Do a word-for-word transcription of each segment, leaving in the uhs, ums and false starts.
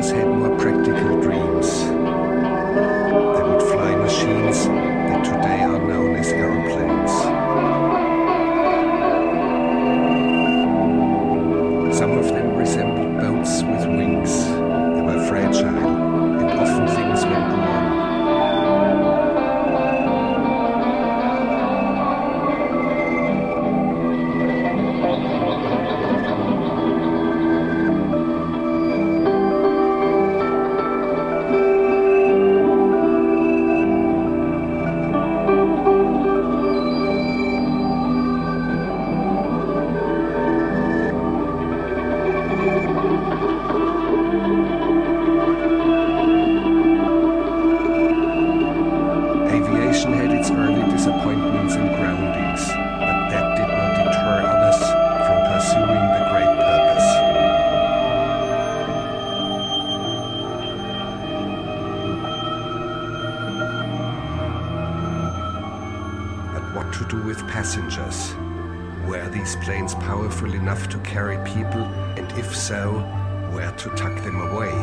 passengers had more practical dreams. They would fly machines that today are known as aeroplanes. Some of them resembled boats with wings. They were fragile, and often things went wrong. Had its early disappointments and groundings, but that did not deter others from pursuing the great purpose. But what to do with passengers? Were these planes powerful enough to carry people, and if so, where to tuck them away?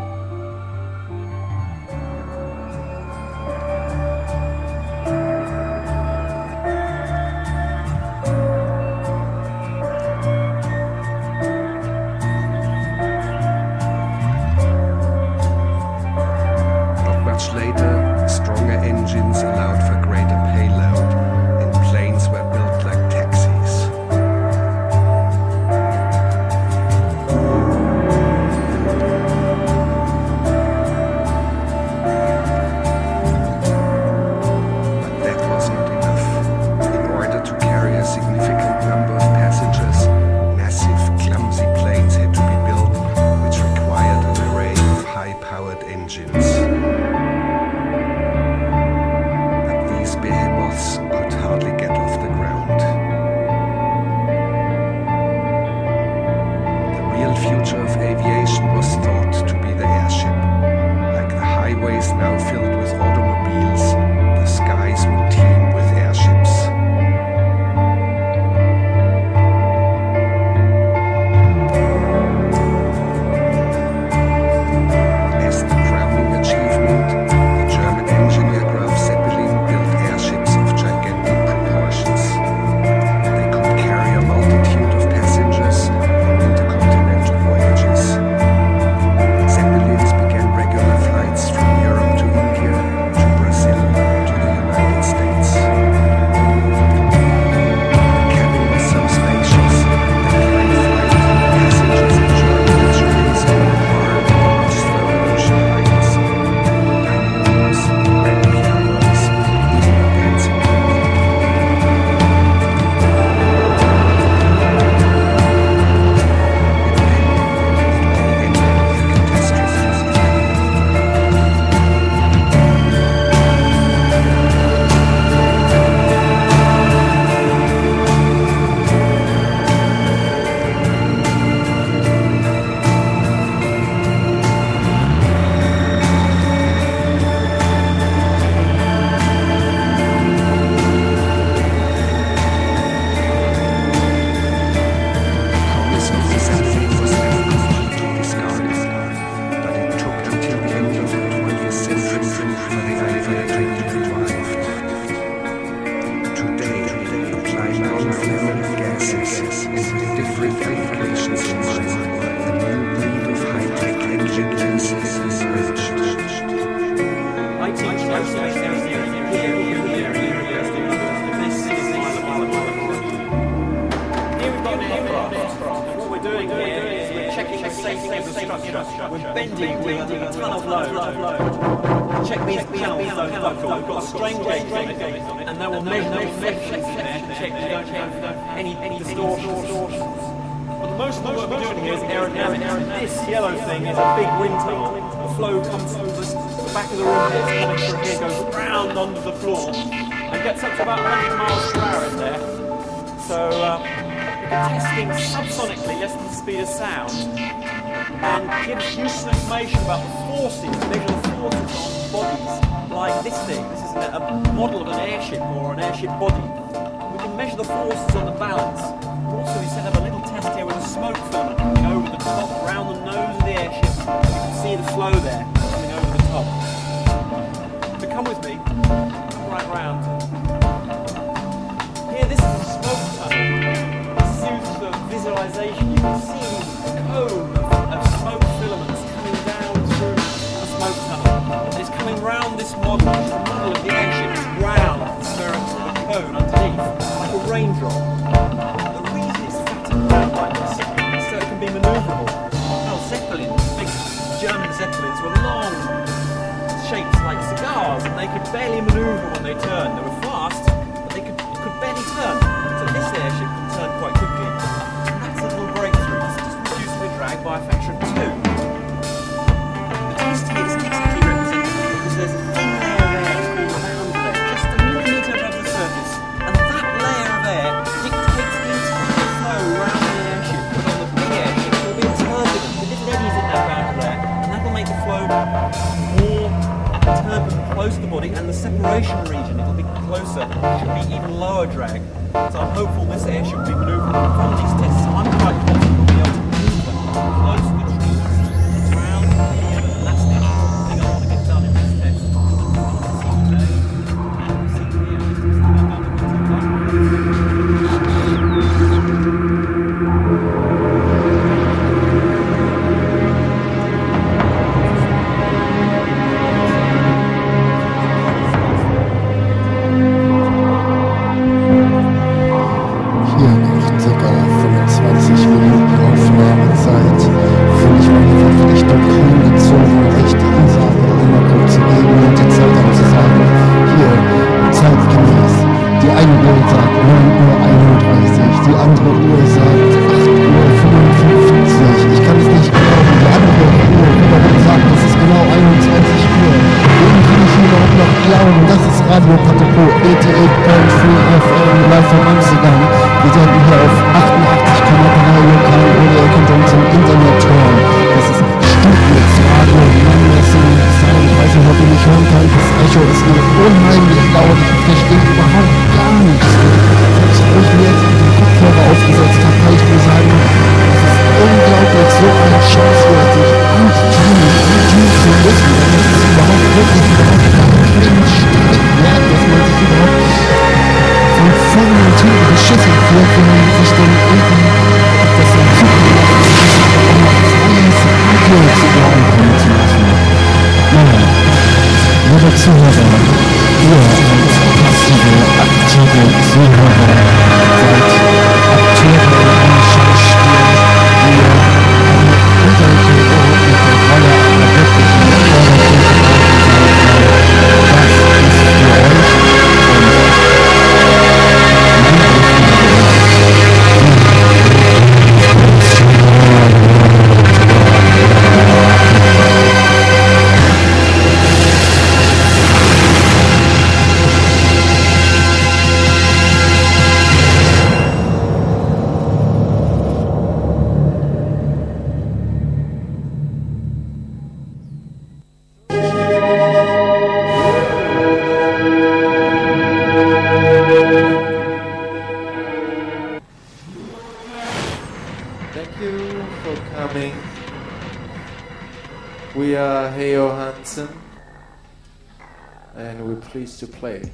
Later, stronger engines allowed for greater payload, and planes were built like taxis. But that was not enough. In order to carry a significant number of passengers, massive, clumsy planes had to be built, which required an array of high-powered engines. Behemoths could hardly get off the ground. The real future of aviation was thought to be the airship. Like the highways now filled with automobiles, the skies would teem with airships. As the crowning achievement, the German engineer Graf Zeppelin built airships of gigantic proportions. They could carry a multitude of passengers on intercontinental voyages. Zeppelins began regular flights from Europe to India, to Brazil, to the United States. The cabin was so spacious that during flight, passengers enjoyed luxuries on the bar and Oslo ocean liners. Dining rooms, grand pianos, even a dancing pool. And then it all ended with a catastrophe. Promise of the Zeppelin was never completely discarded, but it took until the end of the twentieth century for the idea to be revived. Today, applied non-flammable gases and with different applications in mind, a new breed of high-tech engine gases is emerged. I teach aerospace engineering here at the University of London. This is my laboratory. Here we've got an aircraft. What we're doing here is we're checking the safety of the structure. We're bending with a ton of load. Check these panels don't buckle. We've got a strain gauge on it, and then we'll measure the reflections in there to check we don't have any any distortions. But the most of the work we're doing here is aerodynamics. This yellow thing is a big wind tunnel. The flow comes from the back of the room here, it's coming through here, goes round under the floor, and gets up to about one hundred miles per hour in there. So uh, we're testing subsonically, less than the speed of sound, and gives useful information about the forces, measure the forces on bodies like this thing. This is a, a model of an airship or an airship body. We can measure the forces on the balance. Also, we set up a little test here with a smoke filament going over the top, around the nose of the airship. You can see the they could barely manoeuvre when they turned. They were fast, but they could, could barely turn. So this airship can turn quite quickly. And that's a little breakthrough. It's just reducing the drag by a factor of two. The T S T is exactly represented because there's a thin layer of air called a bound layer, just a millimetre above the surface. And that layer of air dictates the entire flow around the airship. But on the big airship, there will be a turbulence. The little eddies in that bound layer, and that will make the flow more turbulent close to the body, and the separation region, it'll be closer, should be even lower drag. So I'm hopeful this airship will be manoeuvrable from these tests. So I'm quite confident we'll be able to manoeuvre close to the trees, around here, and that's the important thing I want to get done in this test. We are Heo Hansen, and we're pleased to play.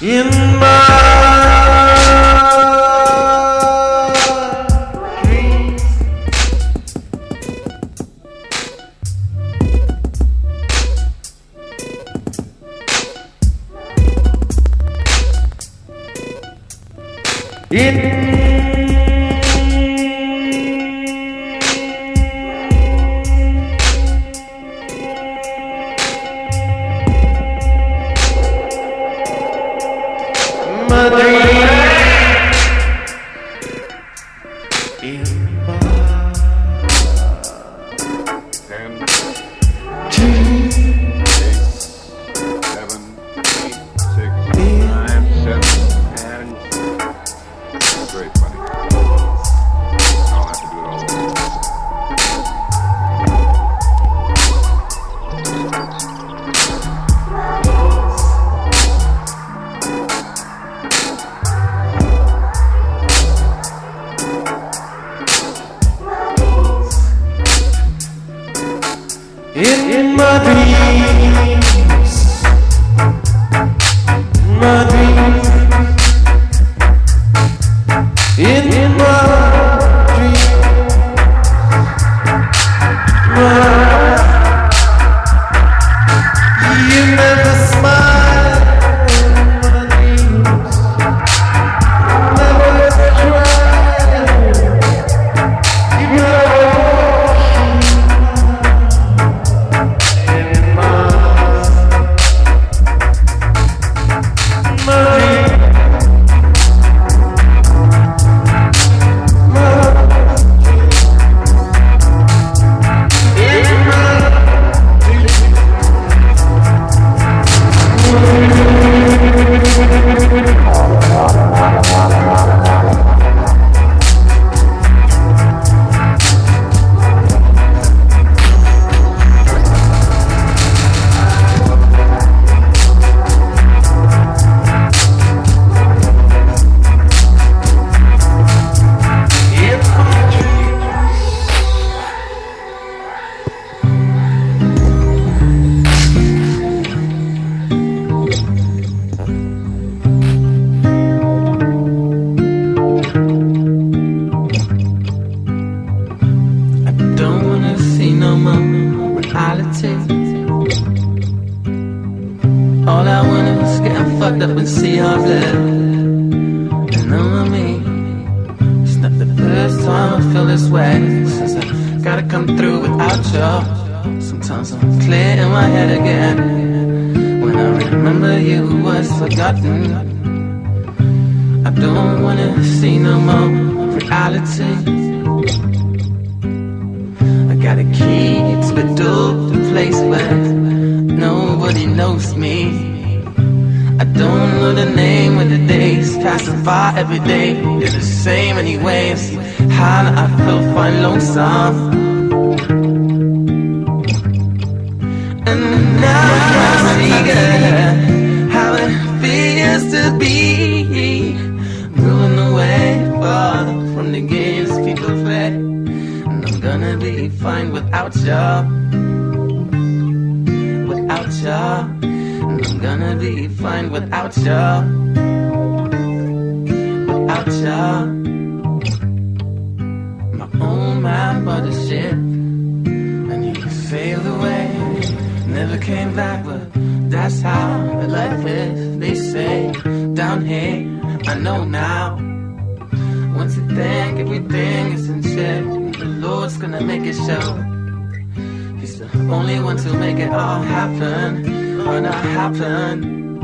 in my dreams. In my dreams, in my Ten, dreams, eight, seven, eight, six, nine, seven, and great, buddy. I'll have to do it all over. in my dreams, my dreams, in my dreams, my, you never smile in my dreams, never cry, you never all I want is getting fucked up and see how I'm bled. And know me, it's not the first time I feel this way. Since I gotta come through without you. Sometimes I'm clear in my head again. When I remember you was forgotten. I don't wanna see no more reality. I got a key to a door, the place where nobody knows me. I don't know the name of the days passing by every day. They're the same anyways. How do I feel fine lonesome? And now I see girl, how it feels to be moving away far from the games people play. And I'm gonna be fine without you. Without you, and I'm gonna be fine without you. Without you, my own man bought the ship, and he sailed away, never came back. But that's how the life is. They say down here, I know now. Once you think everything is in check, the Lord's gonna make it show. He's the only one to make it all happen, or not happen.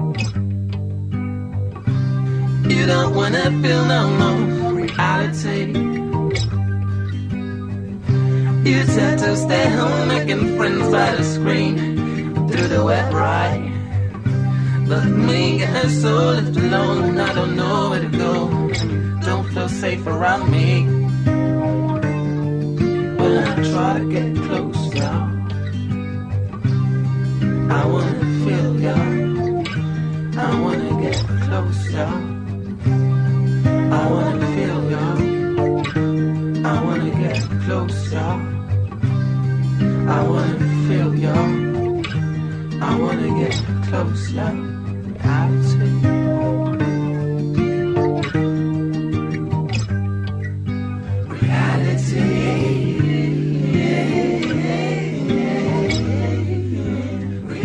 You don't wanna feel no more reality. You said to stay home making friends by the screen, through the web right. But me and her soul left alone, and I don't know where to go. And you don't feel safe around me. When I try to get close now, I wanna feel ya. I wanna get close, ya. I wanna feel ya. I wanna get close, ya. I wanna feel ya. I wanna get close, ya. Reality.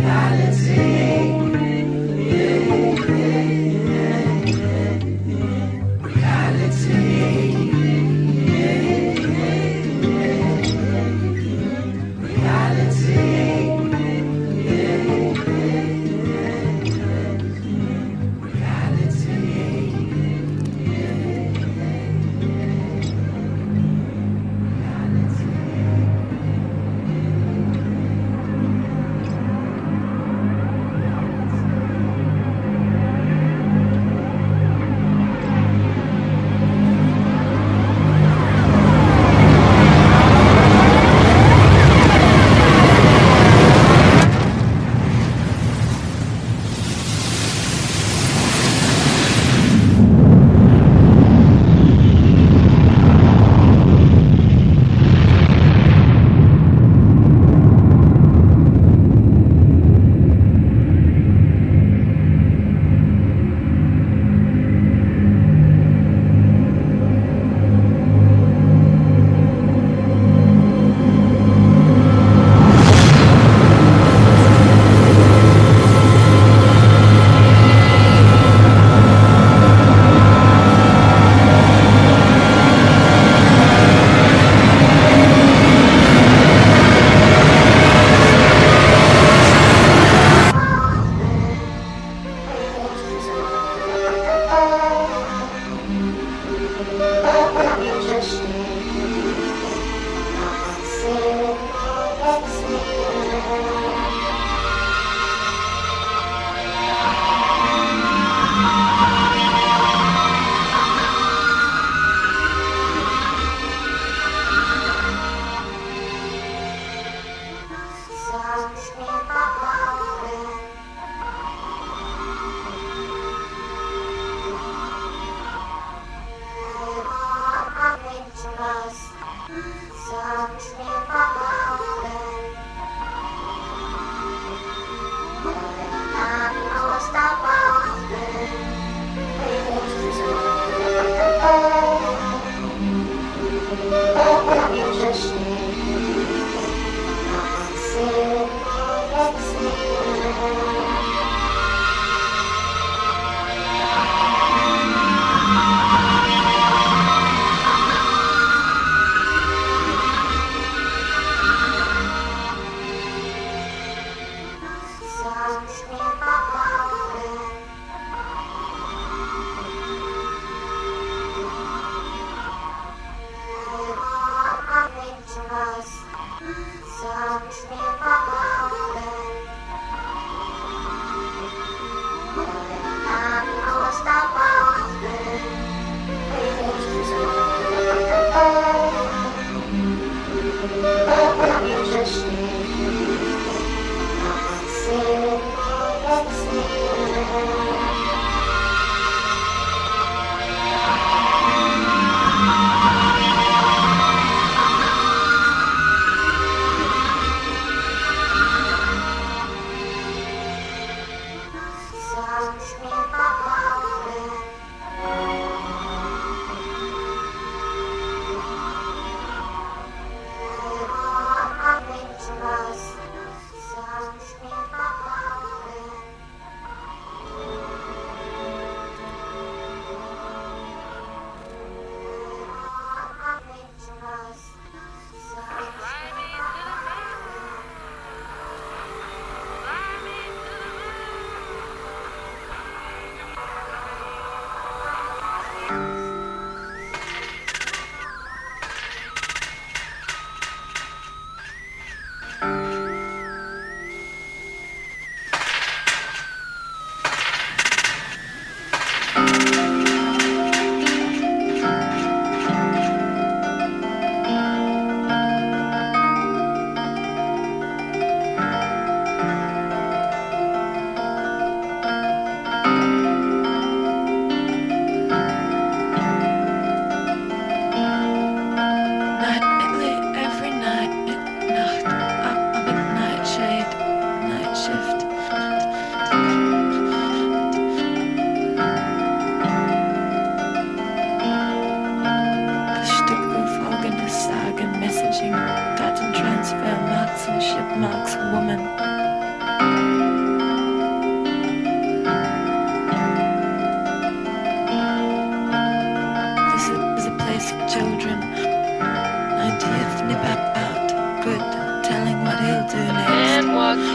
Interesting.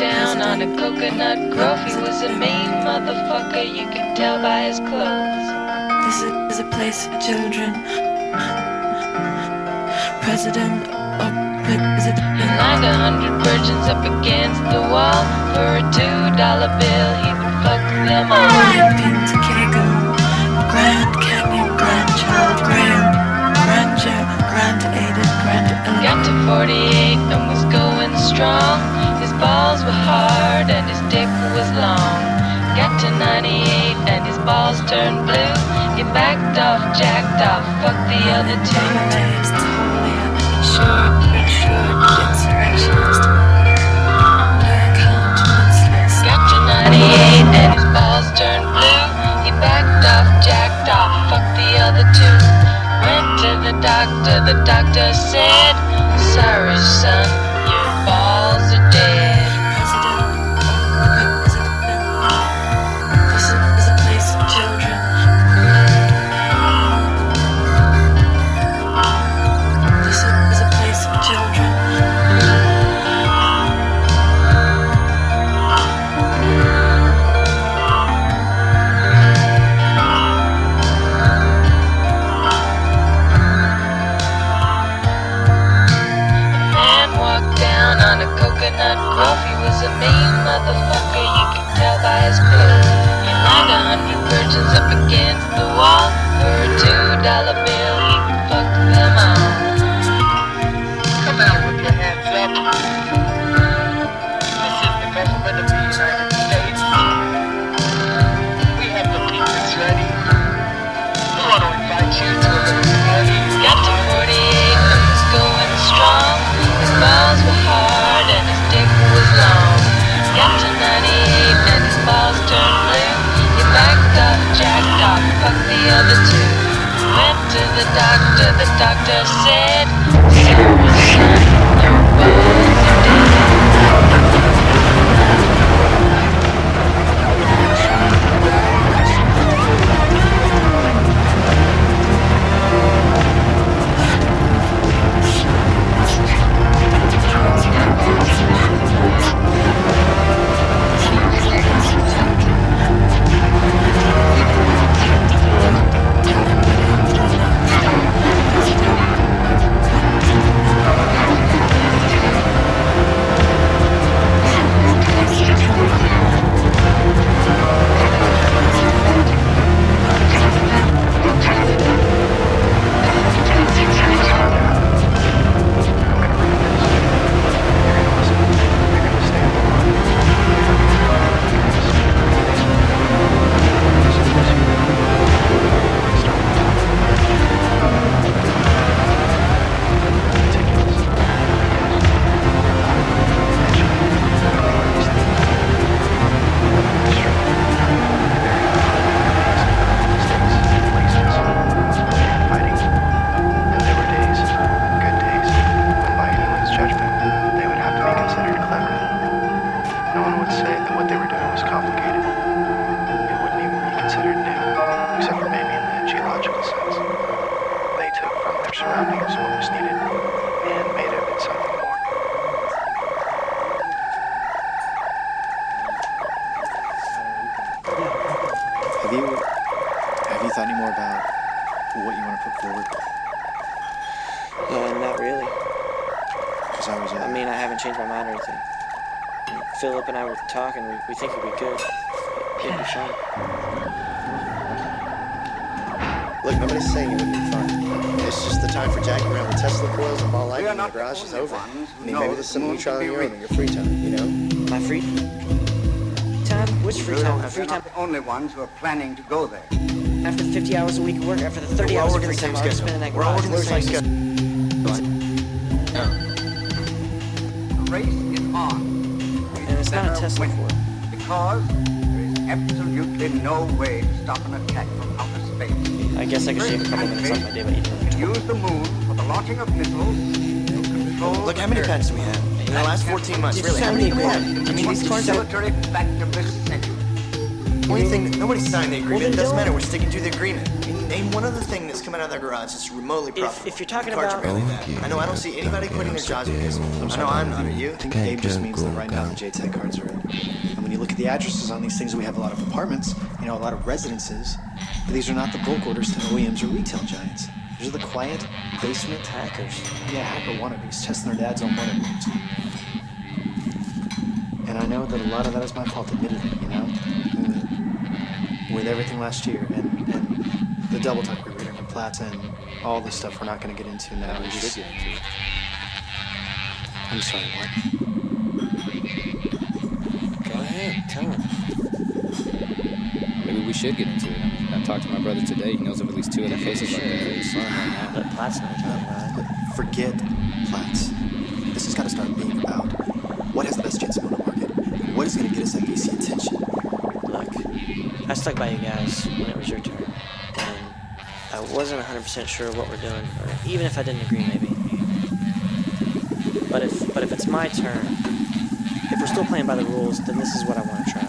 down on a coconut grove. He was a mean motherfucker, you could tell by his clothes. This is a place for children. President or president. He lined a hundred virgins up against the wall. For a two dollar bill, he would fuck them all. Pintacago, Grand Canyon, grandchild, grand, grandeur, grand aided, grand. Got to forty-eight and was going strong. His balls were hard and his dick was long. Got to ninety-eight and his balls turned blue. He backed off, jacked off, fucked the other two. Nowadays, the holy, insured, insured, insurrectionist. Black huntsman's Got to ninety-eight and his balls turned blue. He backed off, jacked off, fucked the other two. Went to the doctor, the doctor said, sorry son, your balls are dead. This is a place for children. This is a place for children. Coconut grove, he was a mean motherfucker, you could tell by his clothes. He lined a hundred virgins up against the wall. For a two dollar bill, he would fuck them all. Come out with your hands up. This is the government of the United States. We have the pizzas ready. We want to invite you to a little party. Got to forty-eight and was going strong. His balls were hard and his dick was long. Got to ninety-eight and his balls turned blue. He backed off, jacked off, fucked the other two. Went to the doctor, the doctor said, sorry son, your balls are dead. Have you have you thought any more about what you want to put forward? Uh, not really. Because I was. Uh, I mean, I haven't changed my mind or anything. I mean, Philip and I were talking. We, we think it'd be good. It'd be fun. Look, nobody's saying it wouldn't be fun. It's just the time for jacking around with Tesla coils and ball lightning in the garage is over. I mean, maybe this is something you try on your own in your free time, you know? My free time? Which free time? My free time. The only ones who are planning to go there. After the fifty hours a week of work, after the thirty hours of free time, I spend in that garage. We're all working the same schedule. The race is on. And it's not a Tesla for it. Because there is absolutely no way to stop an attack from outer space. I guess I could shave a couple minutes off my day by eating You can use the moon for the launching of missiles. To control Look, how many patents do we have? In the last fourteen months, It's really, how many do we have? seventy I mean, these cars have... military fact of this century. only thing that nobody signed the agreement. then It doesn't don't- matter. We're sticking to the agreement. I mean, name one other thing that's come out of that garage that's remotely profitable. if you're talking The cards about- are barely that. I know I don't see anybody quitting their jobs because I know I'm not. Are you? I think Dave just means that right now the J TEC cards are in. And when you look at the addresses on these things, we have a lot of apartments, you know, a lot of residences. But these are not the bulk orders to O E Ms or retail giants. These are the quiet basement hackers. Yeah, hacker wannabes testing their dads on wannabes. And I know that a lot of that is my fault, admittedly, you know? Uh, with everything last year and, and the double talk we were doing with Plaza and all the stuff we're not going to get into now. We should get into it. I'm sorry, what? Go ahead, tell him. Maybe we should get into it. I mean, I talked to my brother today. He knows of at least two other cases like that. He's fun right now. Let Platts know what you're talking about. Forget Platts. This has got to start being about what has the best chance of going to market. What is going to get us that V C attention? Look, I stuck by you guys when it was your turn. And I wasn't one hundred percent sure what we're doing, or even if I didn't agree, maybe. But if but if it's my turn, if we're still playing by the rules, then this is what I want to try.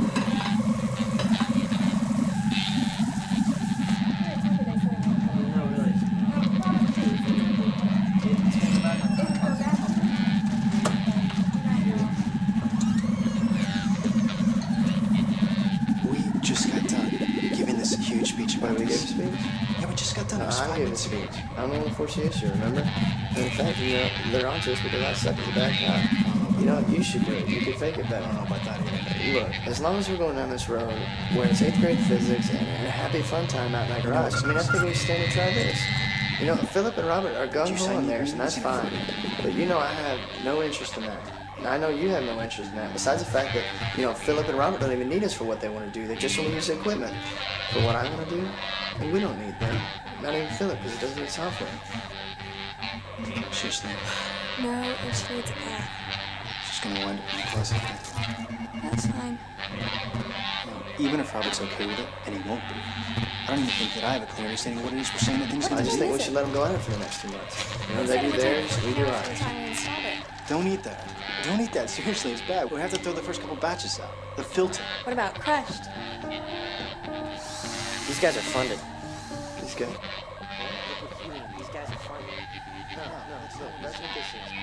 We just got done giving this huge speech about we this. gave a speech? Yeah, we just got done. It No, was I five gave a minutes ago. speech. I'm the one who forced the issue, remember? And in fact, you know, they're onto us because I suck at the back out. You know what? You should do it. You could fake it better. I don't know about that either. Look, as long as we're going down this road where it's eighth grade physics and a happy fun time out in that garage, I mean, I think we stand to try this. You know, Philip and Robert are gung ho on theirs, and that's fine. But you know, I have no interest in that. And I know you have no interest in that. Besides the fact that, you know, Philip and Robert don't even need us for what they want to do. They just want to use the equipment. For what I want to do, and we don't need them. Not even Philip, because he doesn't need software. Seriously, No, and she needs a cat. she's going to wind up in the closet. That's fine. Even if Robert's okay with it, and he won't be, I don't even think that I have a clear understanding of what it is we're saying that things I going to just do. think we should let them go at it for the next two months. You know, they do theirs, we do ours. Don't eat that. Don't eat that. Seriously, it's bad. We have to throw the first couple batches out. The filter. What about crushed? These guys are funded. These guys? These guys are funded. No, no, that's, not, that's what this is.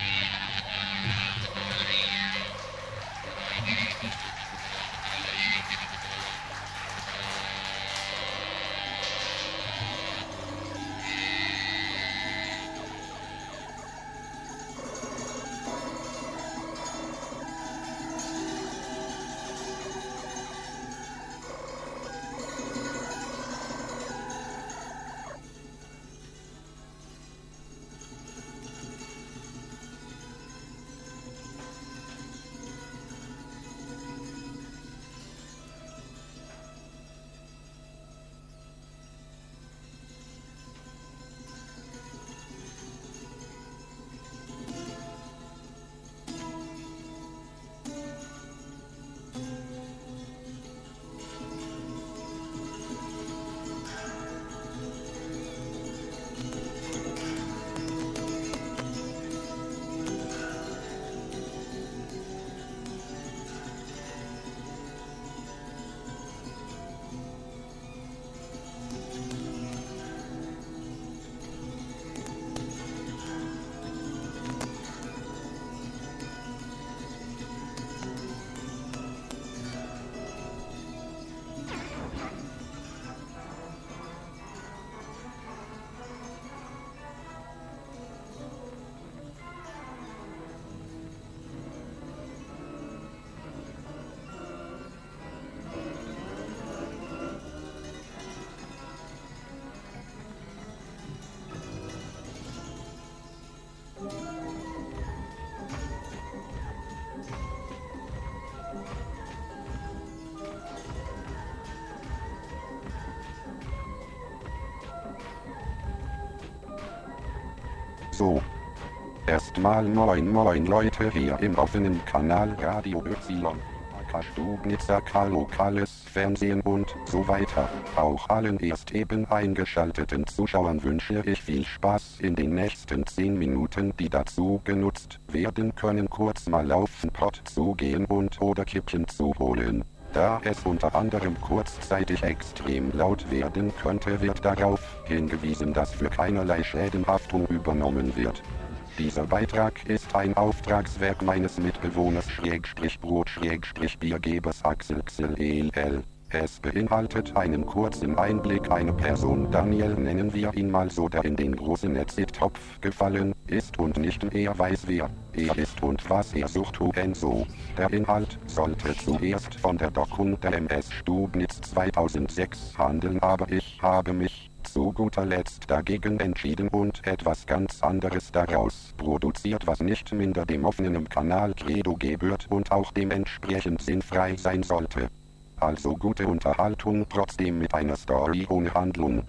So. Erstmal moin moin Leute hier im offenen Kanal Radio Y. Stugnitzer lokales Fernsehen und so weiter. Auch allen erst eben eingeschalteten Zuschauern wünsche ich viel Spaß in den nächsten zehn Minuten, die dazu genutzt werden können, kurz mal auf den Pott zu gehen und oder Kippchen zu holen. Da es unter anderem kurzzeitig extrem laut werden könnte, wird darauf hingewiesen, dass für keinerlei Schäden Haftung übernommen wird. Dieser Beitrag ist ein Auftragswerk meines Mitbewohners Schrägstrich Brot Schrägstrich Biergebers Axel Xel E L. Es beinhaltet einen kurzen Einblick einer Person, Daniel nennen wir ihn mal so, der in den großen Netztopf gefallen ist und nicht mehr weiß, wer er ist und was er sucht und so. Der Inhalt sollte zuerst von der Doku der M S Stubnitz zweitausendsechs handeln, aber ich habe mich zu guter Letzt dagegen entschieden und etwas ganz anderes daraus produziert, was nicht minder dem offenen Kanal Credo gebührt und auch dementsprechend sinnfrei sein sollte. Also gute Unterhaltung, trotzdem mit einer Story ohne Handlung.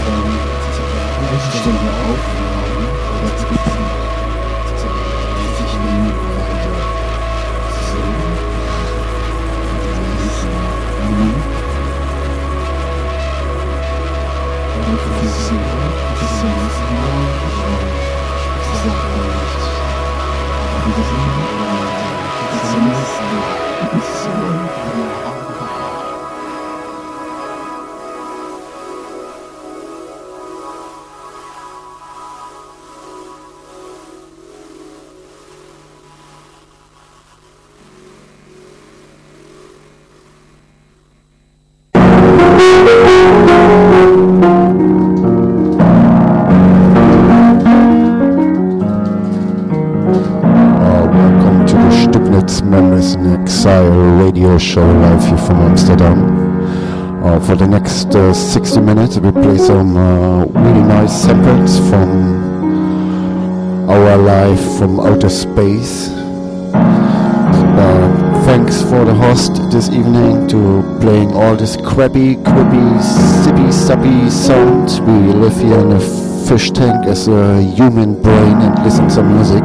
Radio show live here from Amsterdam. Uh, for the next uh, sixty minutes we play some uh, really nice samples from our life from outer space. Uh, thanks for the host this evening to playing all this crappy, quippy, sippy, sappy sound. We live here in a fish tank as a human brain and listen to music.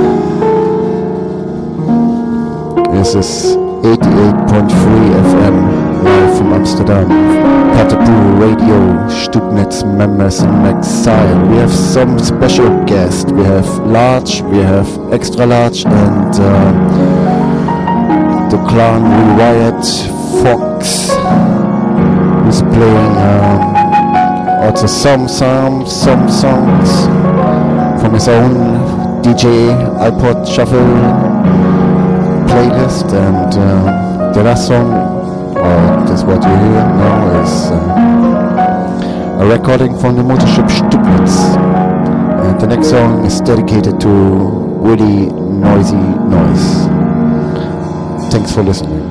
This is eighty-eight point three F M live from Amsterdam. Patapoo Radio, Stubnitz members in exile. We have some special guests. We have large, we have extra large, and uh, the clan Rewired Fox who's playing um, also some some some songs from his own D J iPod Shuffle playlist, and uh, the last song, or this what you hear now, is uh, a recording from the Muttership Stubnitz, and the next song is dedicated to really noisy noise. Thanks for listening.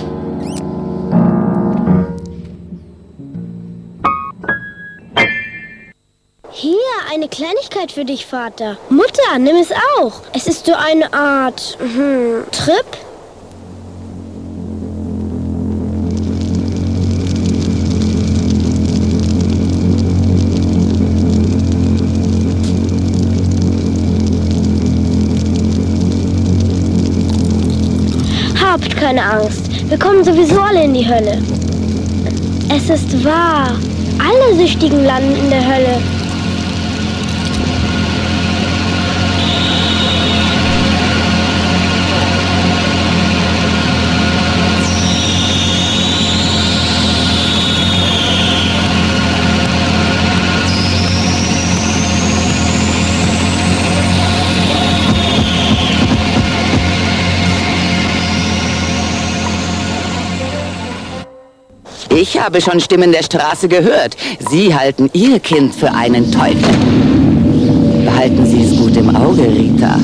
Hier, eine Kleinigkeit für dich, Vater. Mutter, nimm es auch. Es ist so eine Art hm, Trip. Habt keine Angst. Wir kommen sowieso alle in die Hölle. Es ist wahr. Alle Süchtigen landen in der Hölle. Ich habe schon Stimmen der Straße gehört. Sie halten Ihr Kind für einen Teufel. Behalten Sie es gut im Auge, Rita.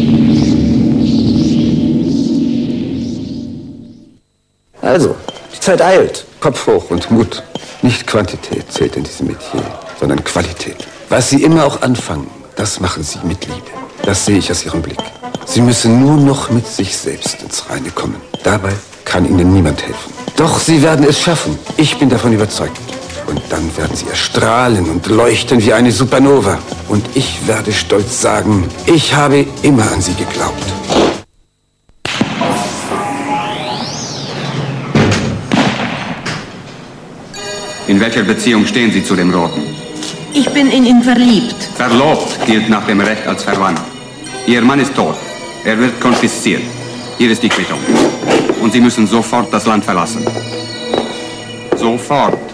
Also, die Zeit eilt. Kopf hoch und Mut. Nicht Quantität zählt in diesem Metier, sondern Qualität. Was Sie immer auch anfangen, das machen Sie mit Liebe. Das sehe ich aus Ihrem Blick. Sie müssen nur noch mit sich selbst ins Reine kommen. Dabei kann Ihnen niemand helfen. Doch Sie werden es schaffen. Ich bin davon überzeugt. Und dann werden Sie erstrahlen und leuchten wie eine Supernova. Und ich werde stolz sagen, ich habe immer an Sie geglaubt. In welcher Beziehung stehen Sie zu dem Roten? Ich bin in ihn verliebt. Verlobt gilt nach dem Recht als verwandt. Ihr Mann ist tot. Er wird konfisziert. Hier ist die Quittung. Und Sie müssen sofort das Land verlassen. Sofort.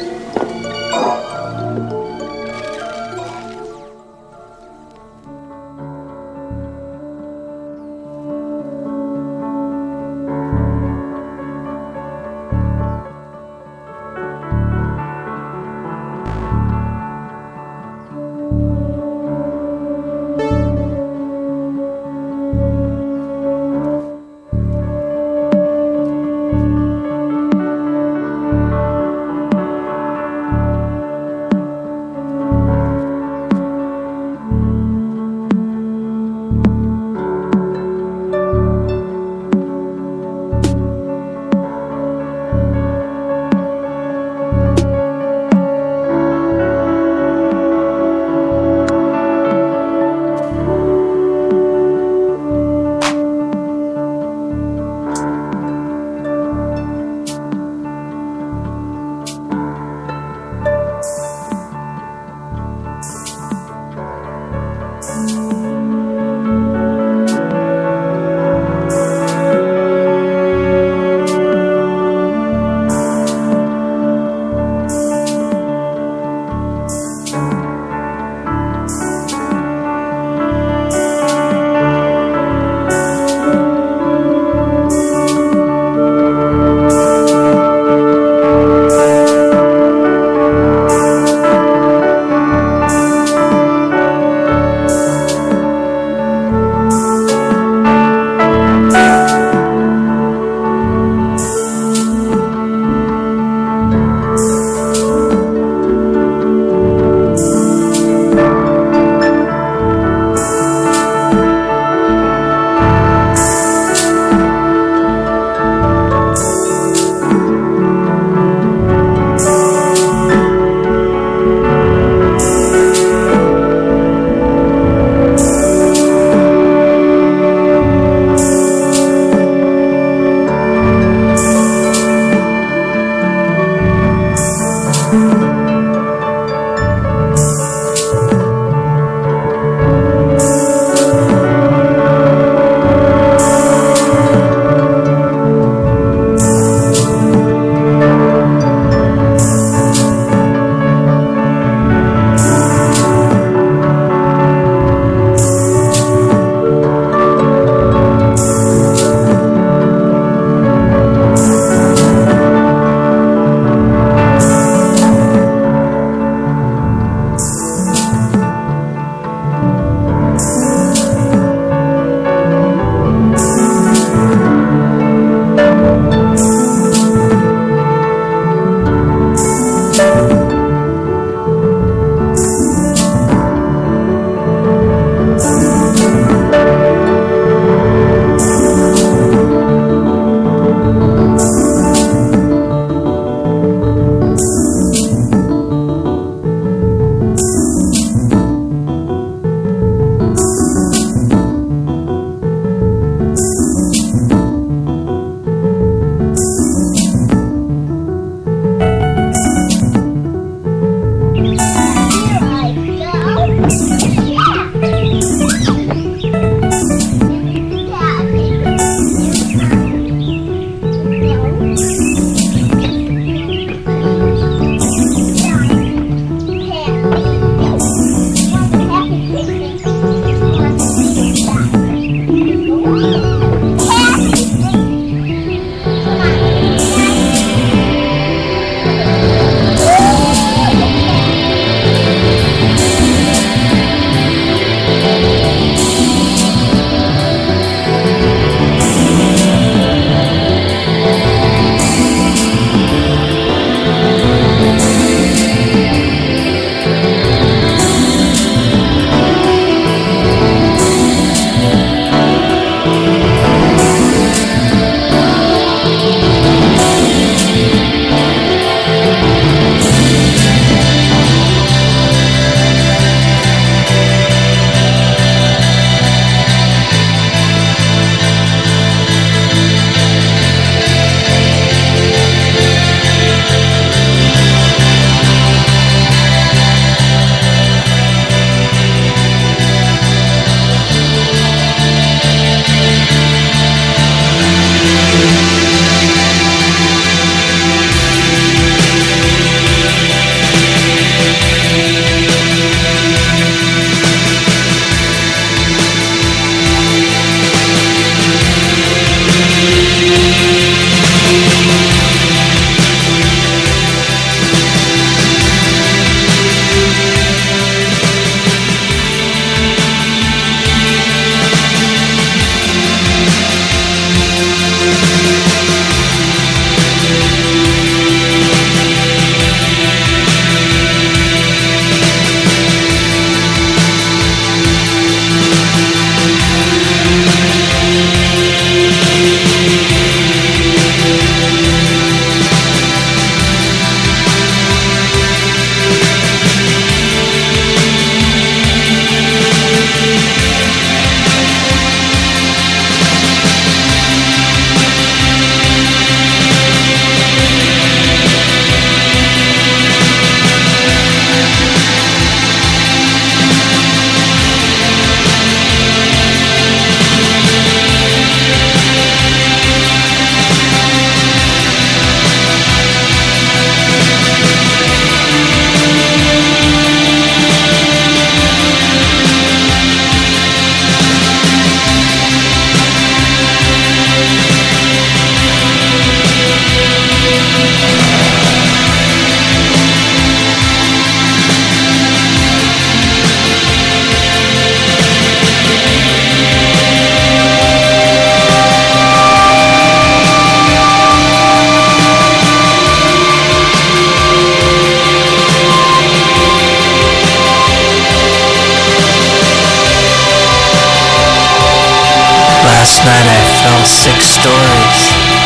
night I fell six stories.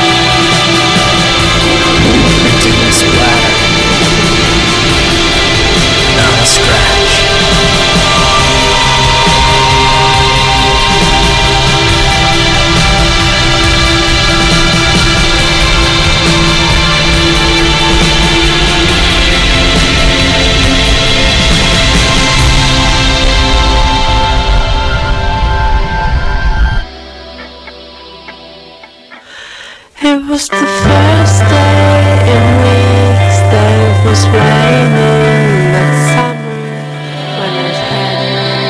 Empty splatter. Not a scratch. It was the first day in weeks that it was raining that summer when it hadn't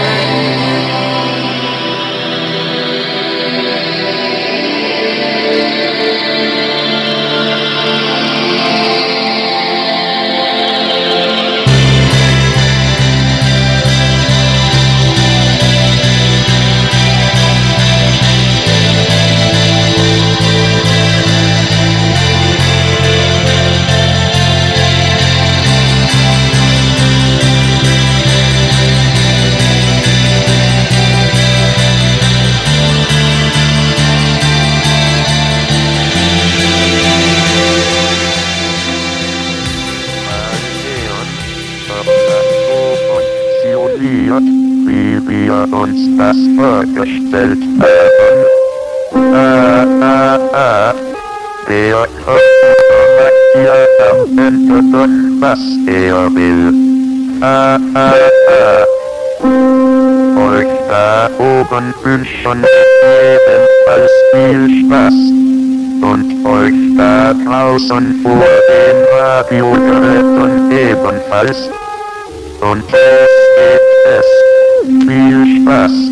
wie wir uns das vorgestellt haben. Ah, ah, ah. Der Kopf hier am Ende doch, was er will. Ah, ah, ah. Euch da oben wünschen ebenfalls viel Spaß. Und euch da draußen vor den Radiogeräten ebenfalls. Und es geht es. Viel Spaß.